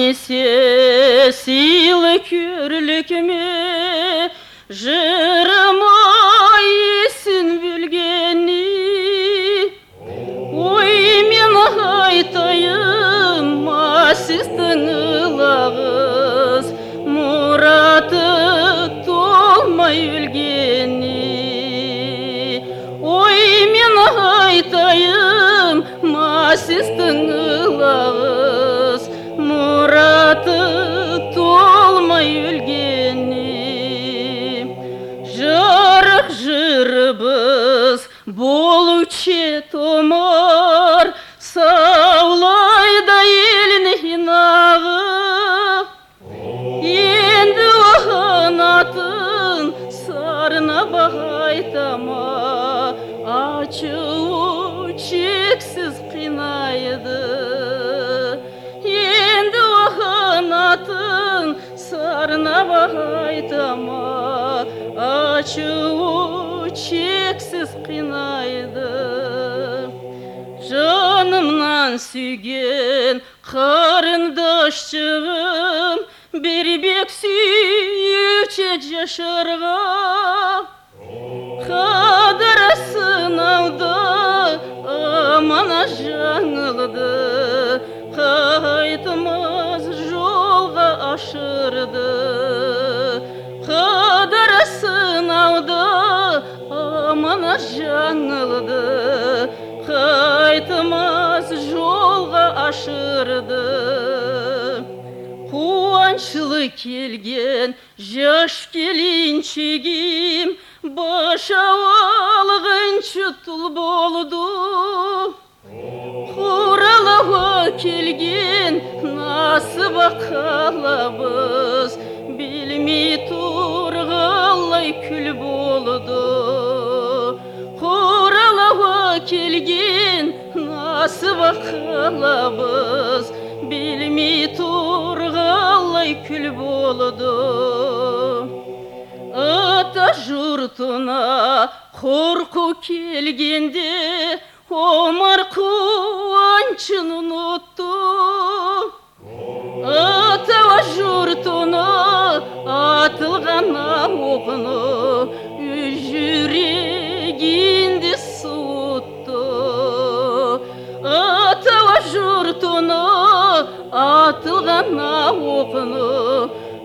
есе сыйлы көрлікме жырыма есін білгені. Ой, мен айтайым сіздің ылағыз мұраты толмай өлгені. Ой, мен айтайым сіздің ылағыз мұраты толмай өлгені. Жарық жырыбыз болуче томар саулайда елін хинағы. Енді атын сарына бағайтама ачылу чексіз қинайды. Енді атын сарына бағайтама ачылу чексіз қинайды. Жанымнан сүйген қарындашчығым бербек сүйюче жашарға. Қадірі сынауда амана жаңылды, қайтымыз жолға ашырды. Қадірі сынауда амана жаңылды, қайтымыз жолға ашырды. Қуаншылы келген жаш келіншегім башауалғыншы тұл болды. Құралауға келген насыба қалабыз білмей тұрғалай күл болды. Құралауға келген насыба қалабыз білмей тұрғалай күл болды. Ата жұртына қорқу келгенде омар қуаншын ұнытты. Ата жұртына атылған оғыны жүрегінде суытты. Ата жұртына атылған оғыны